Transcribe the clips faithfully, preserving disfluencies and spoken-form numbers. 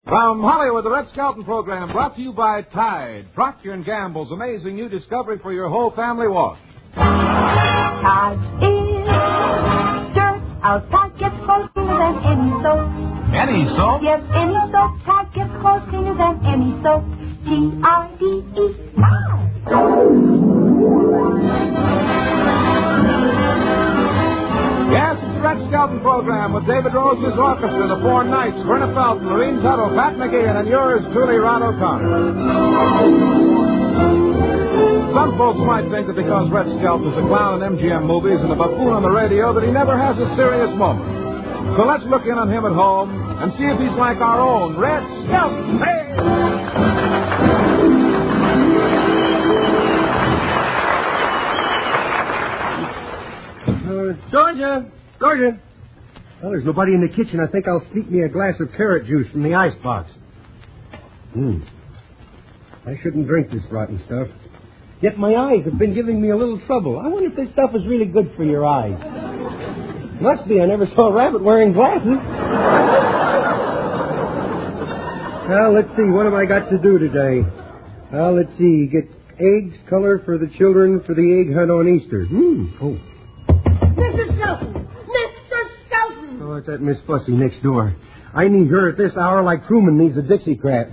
From Hollywood, the Red Skelton program brought to you by Tide, Procter and Gamble's amazing new discovery for your whole family wash. Tide is dirt. Our Tide gets closer than any soap. Any soap? Yes, any soap. Tide gets closer than any soap. T I D E. Yes, it's the Red Skelton program with David Rose's orchestra, the Four Knights, Verna Felton, Lorene Tuttle, Pat McGeehan, and yours truly, Ron O'Connor. Some folks might think that because Red Skelton is a clown in M G M movies and a buffoon on the radio that he never has a serious moment. So let's look in on him at home and see if he's like our own Red Skelton. Hey! Uh, Georgia! Georgia! Well, there's nobody in the kitchen. I think I'll sneak me a glass of carrot juice from the icebox. Hmm. I shouldn't drink this rotten stuff. Yet my eyes have been giving me a little trouble. I wonder if this stuff is really good for your eyes. Must be. I never saw a rabbit wearing glasses. Well, let's see. What have I got to do today? Well, let's see. Get eggs, color for the children for the egg hunt on Easter. Hmm. Oh. Mister Skelton! Mister Skelton! Oh, it's that Miss Fussy next door. I need her at this hour like Truman needs a Dixiecrat.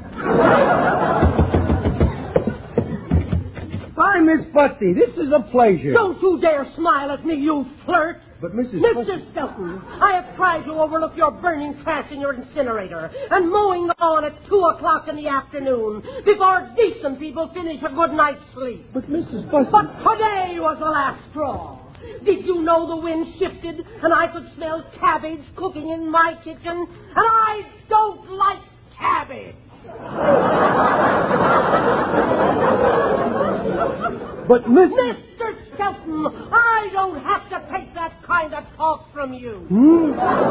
Hi, Miss Fussy. This is a pleasure. Don't you dare smile at me, you flirt! But Missus Mister Fussy... Skelton, I have tried to overlook your burning trash in your incinerator and mowing the lawn at two o'clock in the afternoon before decent people finish a good night's sleep. But Missus Fussy... But today was the last straw. Did you know the wind shifted and I could smell cabbage cooking in my kitchen? And I don't like cabbage. But Miss... Mister Skelton, I don't have to take that kind of talk from you. Hmm?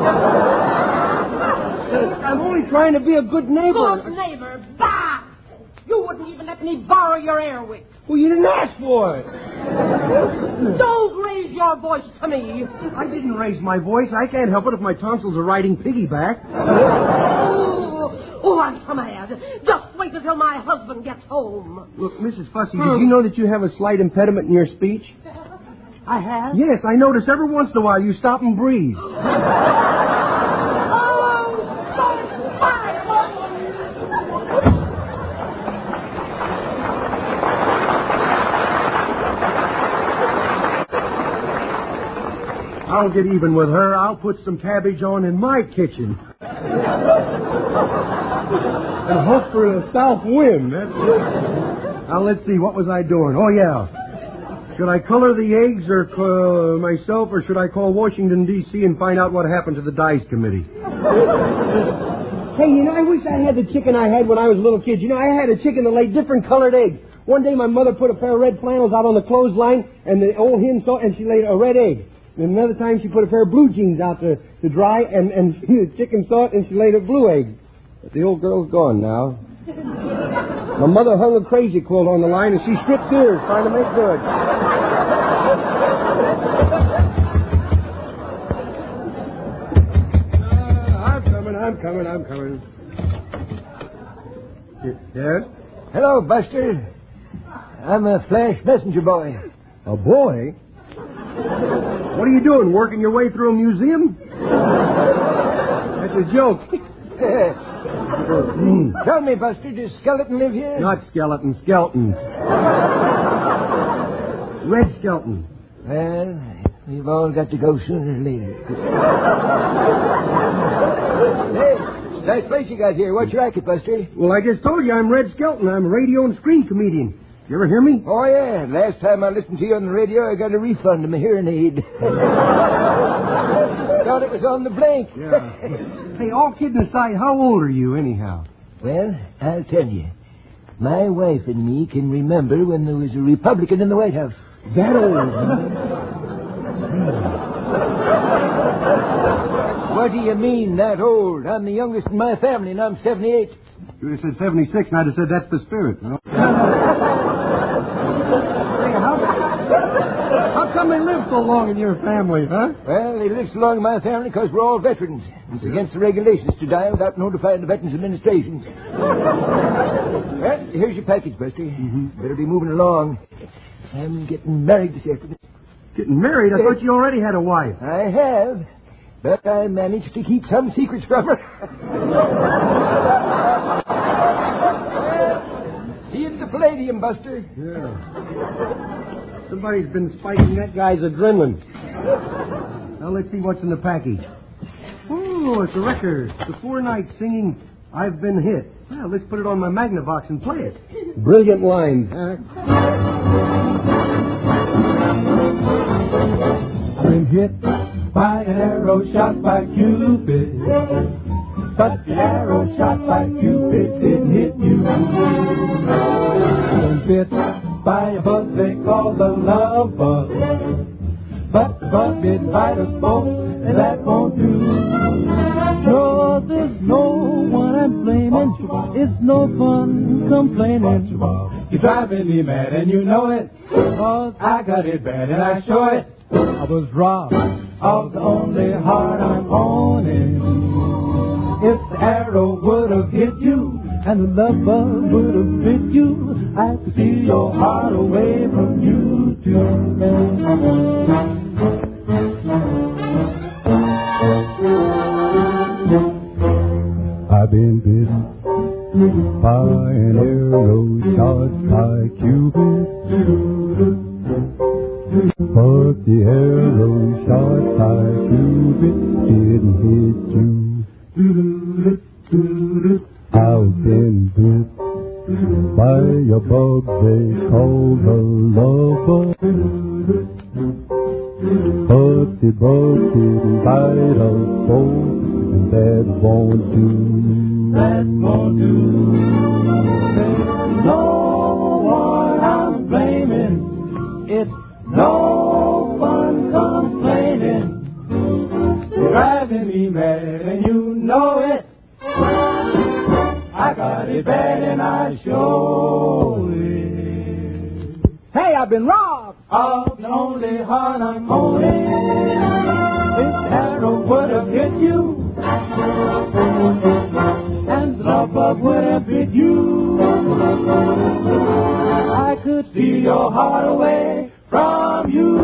I'm only trying to be a good neighbor. Good neighbor? Bah! You wouldn't even let me borrow your air wick. Well, you didn't ask for it. Don't raise your voice to me. I didn't raise my voice. I can't help it if my tonsils are riding piggyback. Oh, oh, I'm so mad. Just wait until my husband gets home. Look, Missus Fussy, did you know that you have a slight impediment in your speech? I have? Yes, I notice every once in a while you stop and breathe. Oh, so fine. I'll get even with her. I'll put some cabbage on in my kitchen. And hope for a south wind. That's it. Now, let's see. What was I doing? Oh, yeah. Should I color the eggs or uh, myself, or should I call Washington, D C and find out what happened to the Dice Committee? Hey, you know, I wish I had the chicken I had when I was a little kid. You know, I had a chicken that laid different colored eggs. One day my mother put a pair of red flannels out on the clothesline, and the old hen saw it, and she laid a red egg. And another time she put a pair of blue jeans out to, to dry, and, and the chicken saw it, and she laid a blue egg. But the old girl's gone now. My mother hung a crazy quilt on the line, and she stripped ears trying to make good. Uh, I'm coming, I'm coming, I'm coming. Yes? Hello, Buster. I'm a flash messenger boy. A boy? What are you doing, working your way through a museum? That's a joke. Tell me, Buster, does Skeleton live here? Not Skeleton, Skelton. Red Skelton. Well, we've all got to go sooner or later. Hey, nice place you got here. What's your racket, Buster? Well, I just told you I'm Red Skelton. I'm a radio and screen comedian. You ever hear me? Oh, yeah. Last time I listened to you on the radio, I got a refund of my hearing aid. Thought it was on the blink. Yeah. Hey, all kidding aside, how old are you, anyhow? Well, I'll tell you. My wife and me can remember when there was a Republican in the White House. That old, huh? What do you mean, that old? I'm the youngest in my family, and I'm seventy-eight. You would have said seventy-six, and I'd have said that's the spirit. You know? Hey, how... How come they live so long in your family, huh? Well, they live so long in my family because we're all veterans. It's against the regulations to die without notifying the Veterans Administration. Well, here's your package, Buster. Mm-hmm. Better be moving along. I'm getting married this afternoon. Getting married? I thought you already had a wife. I have, but I managed to keep some secrets from her. See you at the Palladium, Buster. Yeah. Somebody's been spiking that guy's adrenaline. Now, let's see what's in the package. Oh, it's a record. The Four Nights singing I've Been Hit. Well, let's put it on my Magnavox and play it. Brilliant lines. Uh, I've been hit by an arrow shot by Cupid, but the arrow shot by Cupid didn't hit you. I've been bit by a bug they call the love bug, but the bug didn't bite us both, and that won't do. No, there's no one I'm blaming. It's no fun complaining. You're driving me mad and you know it, 'cause I got it bad and I show it. I was robbed of the only heart I'm owning. If the arrow would have hit you and the love bug would have bit you, I could steal your heart away from you too. I've been bitten by an arrow shot by Cupid, but the arrow shot by Cupid didn't hit you. I've been bit by a bug they call the love bug, but the bug didn't bite us both, and that won't do. That won't do. There's no one I'm blaming. It's no fun complaining. You're driving me mad and you know it. I got it bad and I show it. Hey, I've been robbed of the only heart I'm holding. This arrow would have hit you, and the love bug would have bit you. I could steal your heart away from you.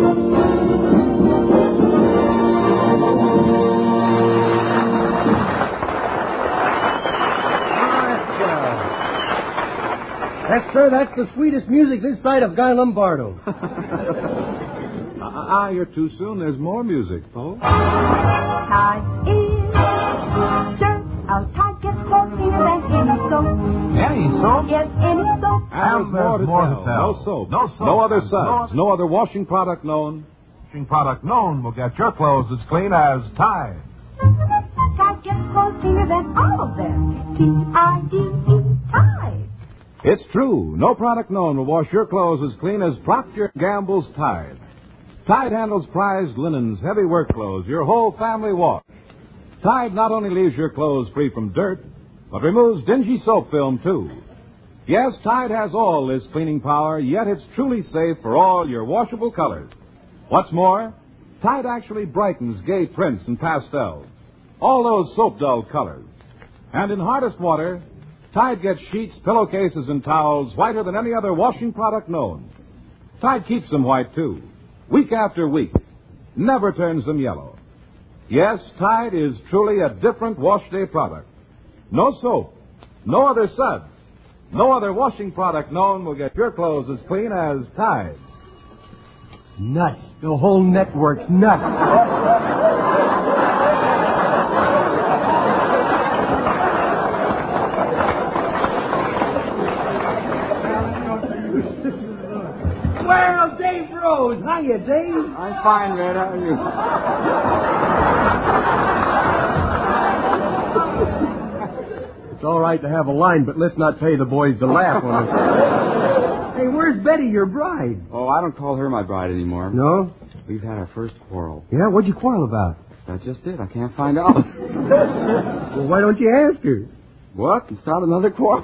Yes, sir, that's the sweetest music this side of Guy Lombardo. Ah, uh, you're too soon. There's more music, folks. Tide is dirt. Our Tide gets cleaner than any soap. Any soap? Yes, any soap. And there's more to tell. No soap. No soap. No other suds. No other washing product known. Washing product known will get your clothes as clean as Tide. Tide gets clothes cleaner than all of them. T I D E, Tide. It's true. No product known will wash your clothes as clean as Procter and Gamble's Tide. Tide handles prized linens, heavy work clothes, your whole family wash. Tide not only leaves your clothes free from dirt, but removes dingy soap film, too. Yes, Tide has all this cleaning power, yet it's truly safe for all your washable colors. What's more, Tide actually brightens gay prints and pastels, all those soap-dull colors. And in hardest water, Tide gets sheets, pillowcases, and towels whiter than any other washing product known. Tide keeps them white, too, week after week. Never turns them yellow. Yes, Tide is truly a different wash day product. No soap, no other suds, no other washing product known will get your clothes as clean as Tide. Nuts. The whole network's nuts. Well, Dave Rose. Hiya, Dave. I'm fine, Red. How are you? It's all right to have a line, but let's not pay the boys to laugh on us. Hey, where's Betty, your bride? Oh, I don't call her my bride anymore. No? We've had our first quarrel. Yeah? What'd you quarrel about? That's just it. I can't find out. Well, why don't you ask her? What? Start another quarrel?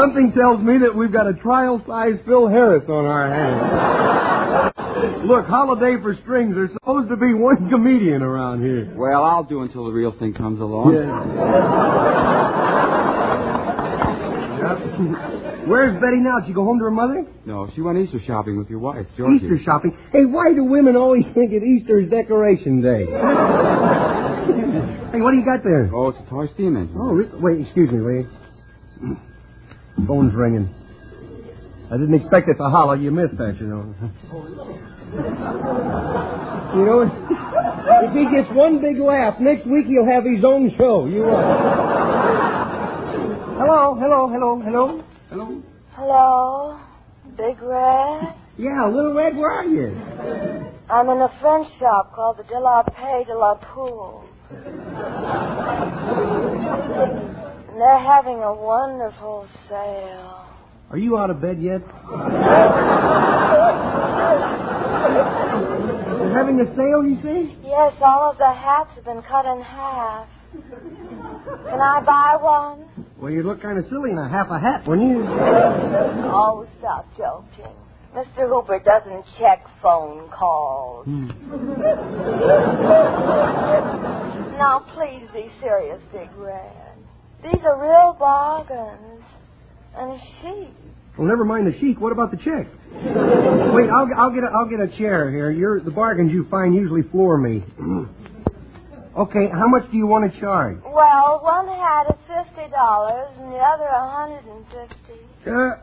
Something tells me that we've got a trial-size Phil Harris on our hands. Look, Holiday for Strings, there's supposed to be one comedian around here. Well, I'll do until the real thing comes along. Yeah. Where's Betty now? Did she go home to her mother? No, she went Easter shopping with your wife, Georgie. Easter shopping? Hey, why do women always think that Easter is Decoration Day? Hey, what do you got there? Oh, it's a toy steam engine. Oh, wait, excuse me, wait. Phone's ringing. I didn't expect it to holler. You missed that, you know. You know, if he gets one big laugh, next week he'll have his own show. You watch. Hello, hello, hello, hello. Hello? Hello? Big Red? Yeah, Little Red, where are you? I'm in a French shop called the De La Paix de la Poule. And they're having a wonderful sale. Are you out of bed yet? They're having a sale, you say? Yes, all of the hats have been cut in half. Can I buy one? Well, you look kind of silly in a half a hat, wouldn't you? Oh, stop joking. Mister Hooper doesn't check phone calls. Hmm. Now, please be serious, Big Red. These are real bargains. And chic. Well, never mind the chic. What about the check? Wait, I'll, I'll get a, I'll get a chair here. You're, the bargains you find usually floor me. Okay, how much do you want to charge? Well, one hat is fifty dollars and the other a hundred and fifty. Uh,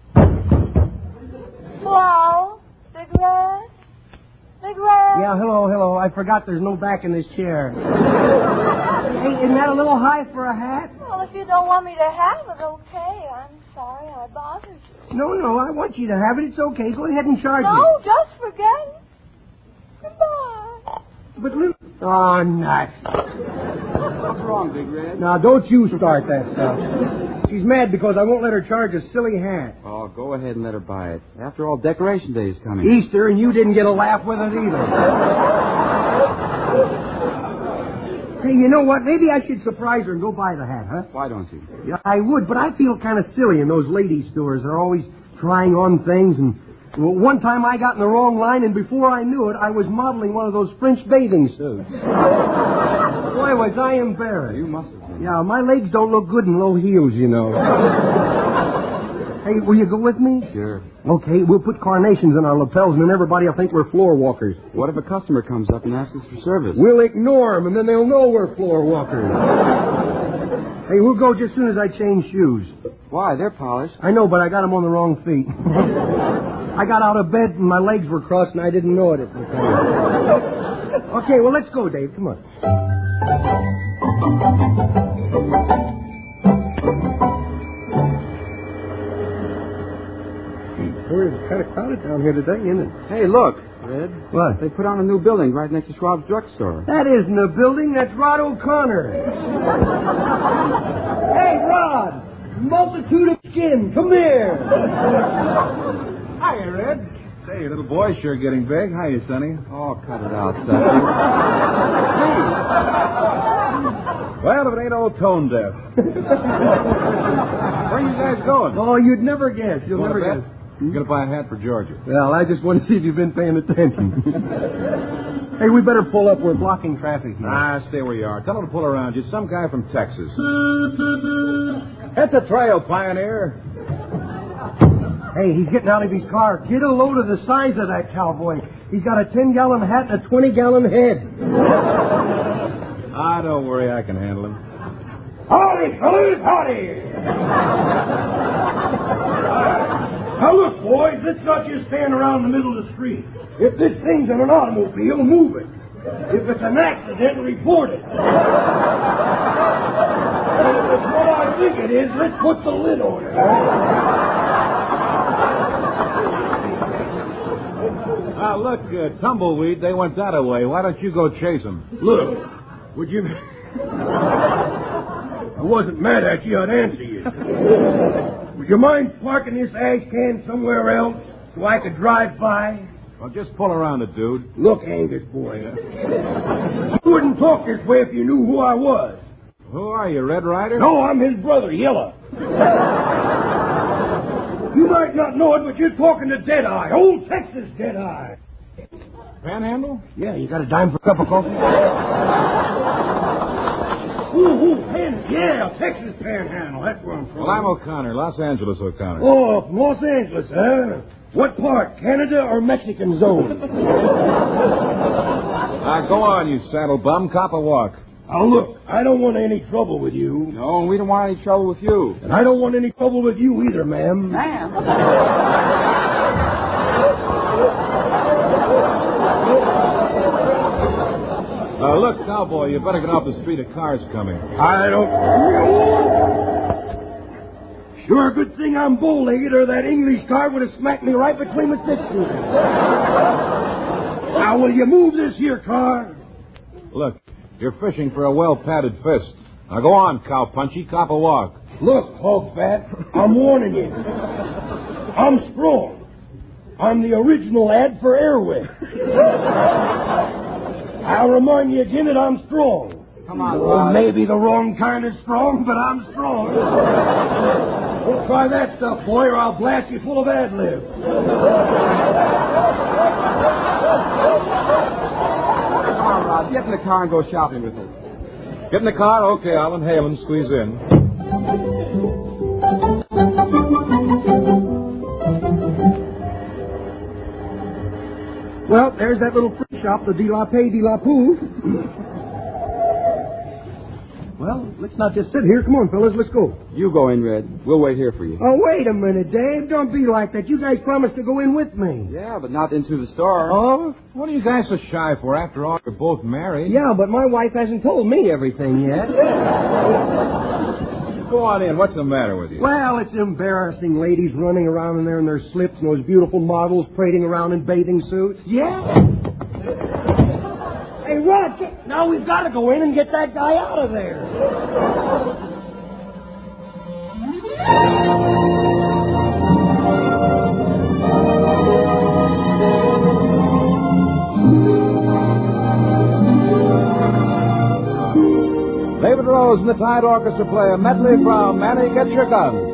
Hello, Big Red? Big Red? yeah, hello, hello. I forgot there's no back in this chair. Hey, isn't that a little high for a hat? Well, if you don't want me to have it, okay. I'm sorry I bothered you. No, no, I want you to have it. It's okay. Go ahead and charge me. No, just forget it. Goodbye. But Lou... Oh, nuts. What's wrong, Big Red? Now, don't you start that stuff. She's mad because I won't let her charge a silly hat. Oh, go ahead and let her buy it. After all, Decoration Day is coming. Easter, and you didn't get a laugh with it either. Hey, you know what? Maybe I should surprise her and go buy the hat, huh? Why don't you? Yeah, I would, but I feel kind of silly in those lady stores. They're always trying on things, and well, one time I got in the wrong line, and before I knew it, I was modeling one of those French bathing suits. Boy, was I embarrassed. You must have been. Yeah, my legs don't look good in low heels, you know. Hey, will you go with me? Sure. Okay, we'll put carnations in our lapels, and then everybody will think we're floor walkers. What if a customer comes up and asks us for service? We'll ignore them, and then they'll know we're floor walkers. Hey, we'll go just as soon as I change shoes. Why? They're polished. I know, but I got them on the wrong feet. I got out of bed, and my legs were crossed, and I didn't know it at the time. Okay, well, let's go, Dave. Come on. It's kind of crowded down here today, isn't it? Hey, look, Red. What? They put on a new building right next to Schwab's drugstore. That isn't a building. That's Rod O'Connor. Hey, Rod. Multitude of skin. Come here. Hiya, Red. Say, your little boy's sure getting big. Hiya, Sonny. Oh, cut it out, Sonny. Well, if it ain't old Tone Deaf. Where you guys going? Oh, you'd never guess. You'll Want never a guess. bet? I'm going to buy a hat for Georgia. Well, I just want to see if you've been paying attention. Hey, we better pull up. We're blocking traffic here. Ah, stay where you are. Tell him to pull around you. Some guy from Texas. Hit the trail, Pioneer. Hey, he's getting out of his car. Get a load of the size of that cowboy. He's got a ten-gallon hat and a twenty-gallon head. Ah, don't worry. I can handle him. Howdy, fellas, howdy. Now, look, boys, let's not just stand around in the middle of the street. If this thing's in an automobile, move it. If it's an accident, report it. And if it's what I think it is, let's put the lid on it. Ah, look, uh, Tumbleweed, they went that away. Why don't you go chase them? Look, would you... I wasn't mad at you, I'd answer you. Would you mind parking this ash can somewhere else so I could drive by? Well, just pull around it, dude. Look, Angus, boy. You wouldn't talk this way if you knew who I was. Who are you, Red Rider? No, I'm his brother, Yella. You might not know it, but you're talking to Deadeye, old Texas Deadeye. Panhandle? Yeah, you got a dime for a cup of coffee? Ooh, ooh, pan, yeah, Texas Panhandle. That's where I'm from. Well, I'm O'Connor, Los Angeles O'Connor. Oh, from Los Angeles, huh? What part, Canada or Mexican zone? Now, go on, you saddle bum. Cop a walk. Now, look, I don't want any trouble with you. No, we don't want any trouble with you. And I don't want any trouble with you either, ma'am. Ma'am? Uh, look, cowboy, you better get off the street. A car's coming. I don't... Sure a good thing I'm bow-legged, or that English car would have smacked me right between the six teeth. Now, will you move this here car? Look, you're fishing for a well-padded fist. Now, go on, cowpunchy. Cop a walk. Look, hog fat, I'm warning you. I'm strong. I'm the original ad for Airwick. I'll remind you again that I'm strong. Come on, Well, Rod. maybe the wrong kind of strong, but I'm strong. Don't try that stuff, boy, or I'll blast you full of ad-libs. Come on, Rod. Get in the car and go shopping with us. Get in the car? Okay, I'll inhale and squeeze in. Well, there's that little fruit shop, the De La Paix De La Poo. Well, let's not just sit here. Come on, fellas, let's go. You go in, Red. We'll wait here for you. Oh, wait a minute, Dave. Don't be like that. You guys promised to go in with me. Yeah, but not into the store. Oh, what are you guys so shy for? After all, you're both married. Yeah, but my wife hasn't told me everything yet. Go on in. What's the matter with you? Well, it's embarrassing. Ladies running around in there in their slips and those beautiful models parading around in bathing suits. Yeah? Hey, Rod, now we've got to go in and get that guy out of there. David Rose and the Tide Orchestra play a medley from Annie Get Your Gun.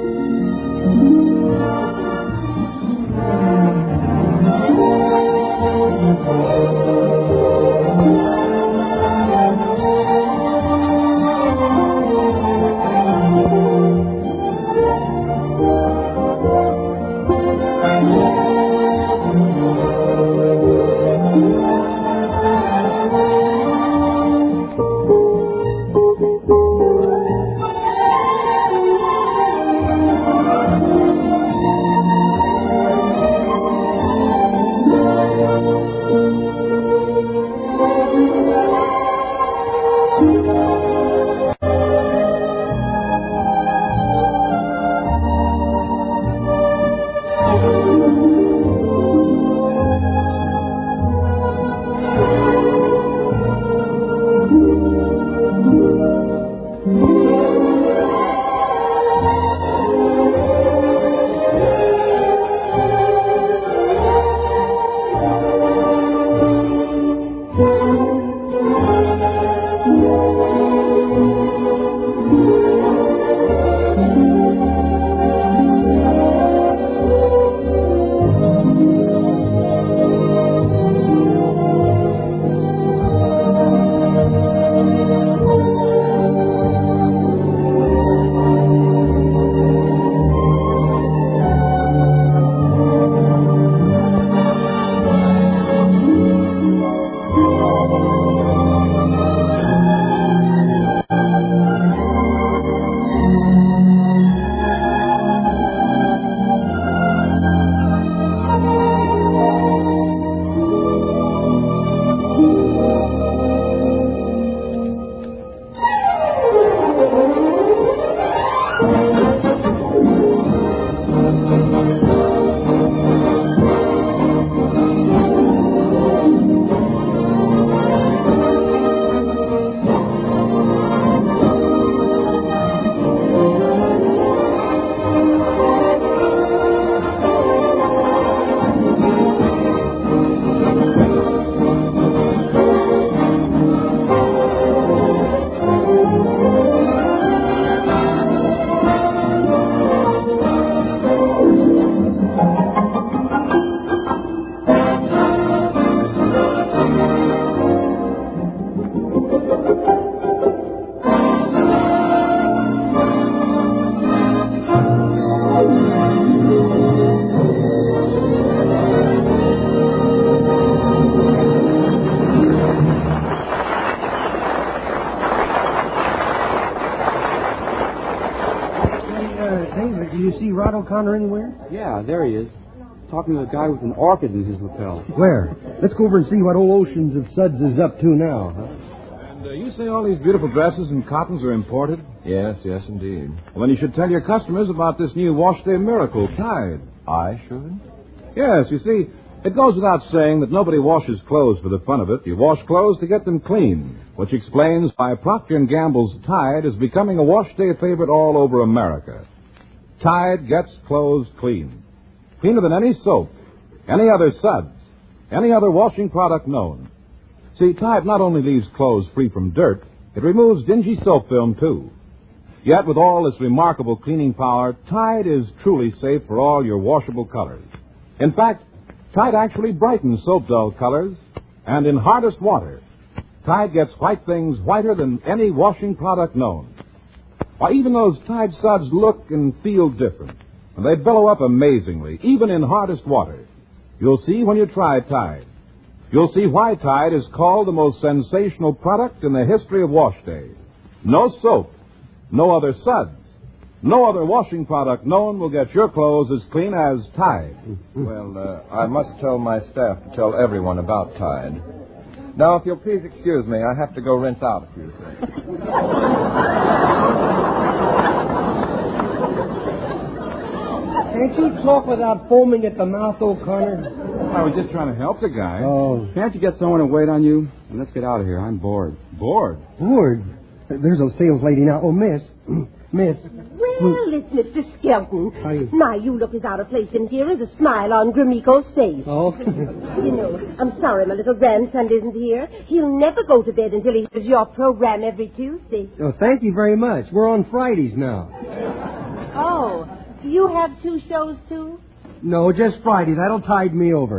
Rod O'Connor anywhere? Yeah, there he is. Talking to the guy with an orchid in his lapel. Where? Let's go over and see what old Oceans of Suds is up to now. Huh? And uh, you say all these beautiful dresses and cottons are imported? Yes, yes, indeed. Well, then you should tell your customers about this new Wash Day Miracle, Tide. I should? Yes, you see, it goes without saying that nobody washes clothes for the fun of it. You wash clothes to get them clean, which explains why Procter and Gamble's Tide is becoming a wash day favorite all over America. Tide gets clothes clean. Cleaner than any soap, any other suds, any other washing product known. See, Tide not only leaves clothes free from dirt, it removes dingy soap film, too. Yet, with all this remarkable cleaning power, Tide is truly safe for all your washable colors. In fact, Tide actually brightens soap dull colors, and in hardest water, Tide gets white things whiter than any washing product known. Why, even those Tide suds look and feel different. And they billow up amazingly, even in hardest water. You'll see when you try Tide. You'll see why Tide is called the most sensational product in the history of wash day. No soap, no other suds, no other washing product known will get your clothes as clean as Tide. Well, uh, I must tell my staff to tell everyone about Tide. Now, if you'll please excuse me, I have to go rinse out a few things. Can't you talk without foaming at the mouth, O'Connor? I was just trying to help the guy. Oh. Can't you get someone to wait on you? And let's get out of here. I'm bored. Bored? Bored? There's a sales lady now. Oh, miss. Miss. Well, it's Mister Skelton. Hi. My, you look as out of place in here as a smile on Gromiko's face. Oh. You know, I'm sorry my little grandson isn't here. He'll never go to bed until he hears your program every Tuesday. Oh, thank you very much. We're on Fridays now. Oh. You have two shows, too? No, just Friday. That'll tide me over.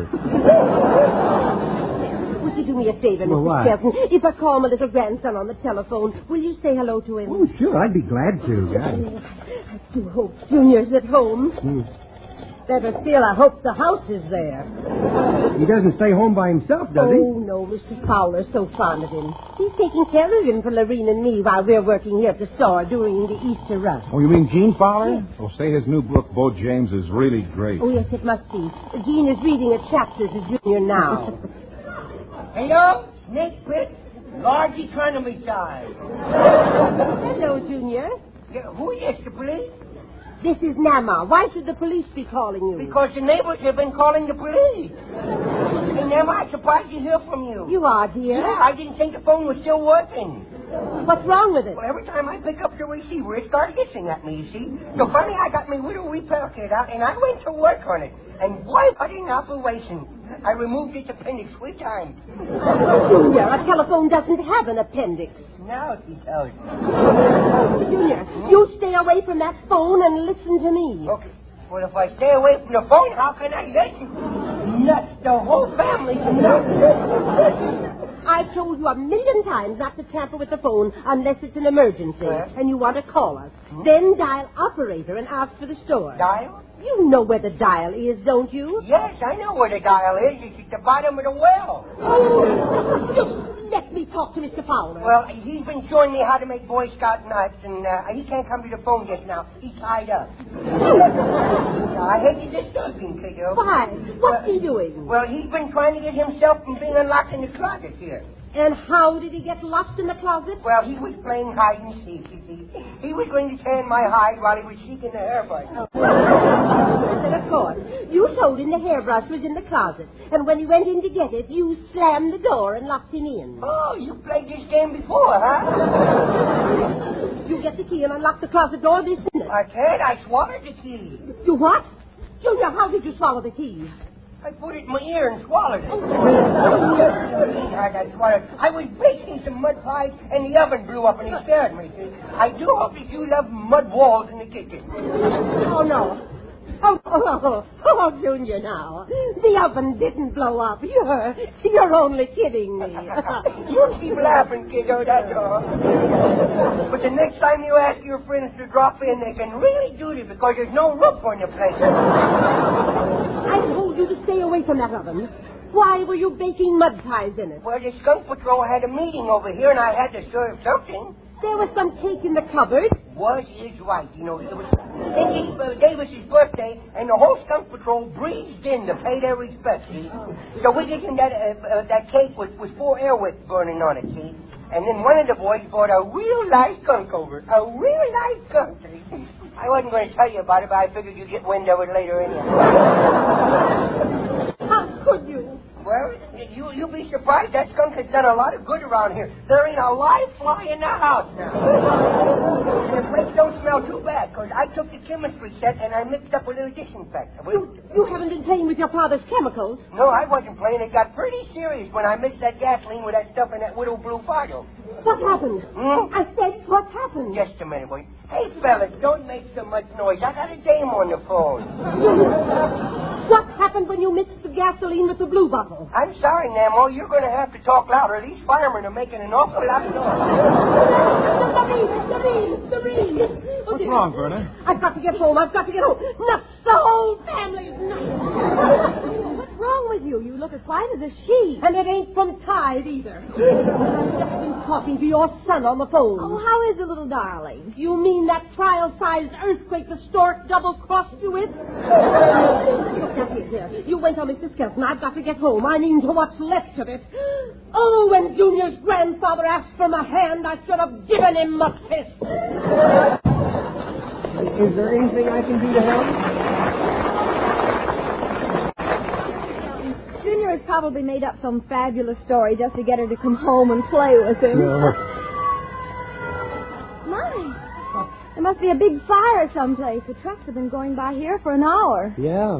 Would you do me a favor, Well, Mister what? Skelton? If I call my little grandson on the telephone, will you say hello to him? Oh, sure. I'd be glad to. Yeah. I do hope Junior's at home. Mm. Better still, I hope the house is there. He doesn't stay home by himself, does he? Oh, no, Mister Fowler's so fond of him. He's taking care of him for Lorene and me while we're working here at the store doing the Easter rush. Oh, you mean Gene Fowler? Oh, say his new book, Bo James, is really great. Oh, yes, it must be. Gene is reading a chapter to Junior now. Hello, Snake Pit, large economy size. Hello, Junior. Yeah, who is the police? This is Nama. Why should the police be calling you? Because the neighbors have been calling the police. Hey, Nama, I'm surprised to hear from you. You are, dear? Yeah, I didn't think the phone was still working. What's wrong with it? Well, every time I pick up the receiver, it starts hissing at me, you see. So finally, I got my little repair kit out, and I went to work on it. And boy, what an operation. I removed its appendix three times. Junior, a telephone doesn't have an appendix. Now she tells you. Junior, you stay away from that phone and listen to me. Okay. Well, if I stay away from the phone, how can I listen? Nuts. The whole family's nuts. I've told you a million times not to tamper with the phone unless it's an emergency Huh? and you want to call us. Then dial operator and ask for the store. Dial? You know where the dial is, don't you? Yes, I know where the dial is. It's at the bottom of the well. Oh, just let me talk to Mister Fowler. Well, he's been showing me how to make Boy Scout nuts, and uh, he can't come to the phone just now. He's tied up. Now, I hate to disturb him, kiddo. Why? What's well, he doing? Well, he's been trying to get himself from being unlocked in the closet here. And how did he get locked in the closet? Well, he was playing hide and seek, you see. He was going to tan my hide while he was seeking the hairbrush. Oh. And of course, you told him the hairbrush was in the closet. And when he went in to get it, you slammed the door and locked him in. Oh, you played this game before, huh? You get the key and unlock the closet door this minute. I can't. I swallowed the key. You what? Junior, how did you swallow the key? I put it in my ear and swallowed it. I got swallowed. I was baking some mud pies, and the oven blew up, and it scared me. I do hope that you love mud walls in the kitchen. Oh, no. Oh, oh, oh, oh, Junior, now. The oven didn't blow up. You're, you're only kidding me. You keep laughing, kiddo, that's all. But the next time you ask your friends to drop in, they can really do it because there's no roof on the place. I told you to stay away from that oven. Why were you baking mud pies in it? Well, the skunk patrol had a meeting over here, and I had to serve something. There was some cake in the cupboard. was his right. You know, it was Nicky uh, Davis's birthday, and the whole skunk patrol breezed in to pay their respects, see? So we gave him that, uh, uh, that cake with, with four air wicks burning on it, see? And then one of the boys brought a real live skunk over. A real live skunk, see? I wasn't going to tell you about it, but I figured you'd get wind of it later anyhow. How could you? Well, you, you'll be surprised. That skunk has done a lot of good around here. There ain't a live fly in the house now. And the place don't smell too bad, because I took the chemistry set and I mixed up a little disinfectant. You, you haven't been playing with your father's chemicals. No, I wasn't playing. It got pretty serious when I mixed that gasoline with that stuff in that widow blue bottle. What happened? Hmm? I said, what happened? Just a minute, boy. Hey, fellas, don't make so much noise. I got a dame on the phone. What happened when you mixed the gasoline with the blue bottle? I'm sorry, Namo. You're going to have to talk louder. These firemen are making an awful lot of noise. Doreen, Doreen, Doreen. What's wrong, Verna? I've got to get home. I've got to get home. Nuts. The whole family's nuts. What's wrong with you? You look as white as a sheet. And it ain't from Tide either. I've just been talking to your son on the phone. Oh, how is the little darling? You mean that trial-sized earthquake the stork double-crossed you with? Now, here, here. You went on Mister Skelton. I've got to get home. I mean to what's left of it. Oh, when Junior's grandfather asked for my hand, I should have given him a fist. Is there anything I can do to help? Junior has probably made up some fabulous story just to get her to come home and play with him. No. My. There must be a big fire someplace. The trucks have been going by here for an hour. Yeah.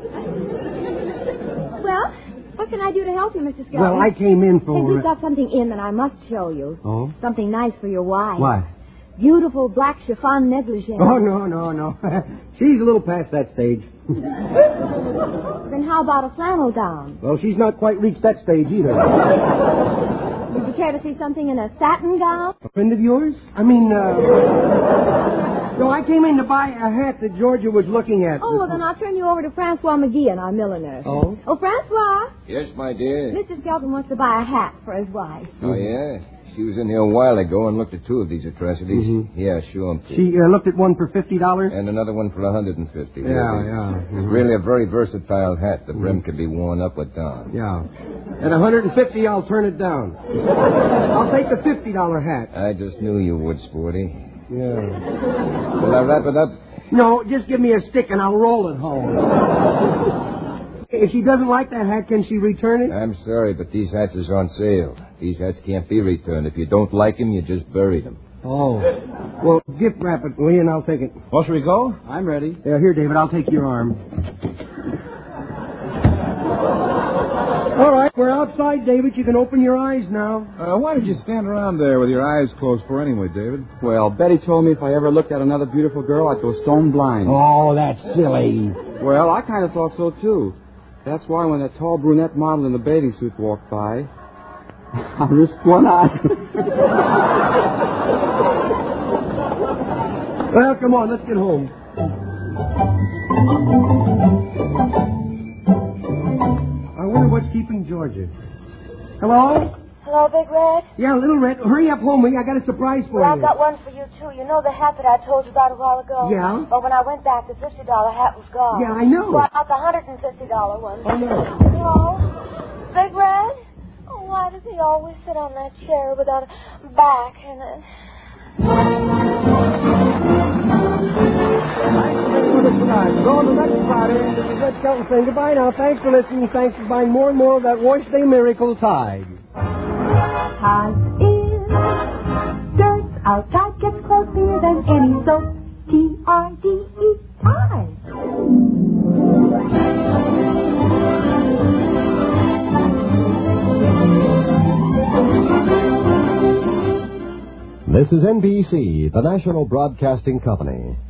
Well, what can I do to help you, Mister Skelton? Well, I came in for... Hey, we've got something in that I must show you. Oh? Something nice for your wife. What? Beautiful black chiffon negligee. Oh, no, no, no. She's a little past that stage. Then how about a flannel gown? Well, she's not quite reached that stage either. Would you care to see something in a satin gown? A friend of yours? I mean, uh... no, I came in to buy a hat that Georgia was looking at. Oh, well, then I'll turn you over to Francois McGee and our milliner. Oh? Oh, Francois. Yes, my dear. Mister Skelton wants to buy a hat for his wife. Oh, yeah? She was in here a while ago and looked at two of these atrocities. Mm-hmm. Yeah, sure. She uh, looked at one for fifty dollars? And another one for one hundred fifty dollars. Yeah, really. yeah. It's Mm-hmm. really a very versatile hat. The brim can be worn up or down. Yeah. At one hundred fifty dollars, I'll turn it down. I'll take the fifty dollars hat. I just knew you would, Sporty. Yeah. Will I wrap it up? No, just give me a stick and I'll roll it home. If she doesn't like that hat, can she return it? I'm sorry, but these hats is on sale. These hats can't be returned. If you don't like them, you just bury them. Oh. Well, gift wrap it, will you, and I'll take it. Well, shall we go? I'm ready. Yeah, here, David, I'll take your arm. All right, we're outside, David. You can open your eyes now. Uh, why did you stand around there with your eyes closed for anyway, David? Well, Betty told me if I ever looked at another beautiful girl, I'd go stone blind. Oh, that's silly. Well, I kind of thought so, too. That's why when that tall brunette model in the bathing suit walked by, I risked one eye. Well, come on, let's get home. I wonder what's keeping Georgia. Hello? Hello, Big Red? Yeah, Little Red. Hurry up home, will you? I got a surprise for Well, you. I've got one for you, too. You know the hat that I told you about a while ago? Yeah? Well, when I went back, the fifty dollars hat was gone. Yeah, I know. So I got the one hundred fifty dollars one. Oh, no. Hello? Big Red? Oh, why does he always sit on that chair without a back and a... Go on to next Friday. This is Red Skelton saying goodbye now. Thanks for listening. Thanks for buying more and more of that Wash Day Miracle Tide. Tide is dirt. Our Tide gets closer than any soap. T I D E, Tide. This is N B C, the national broadcasting company.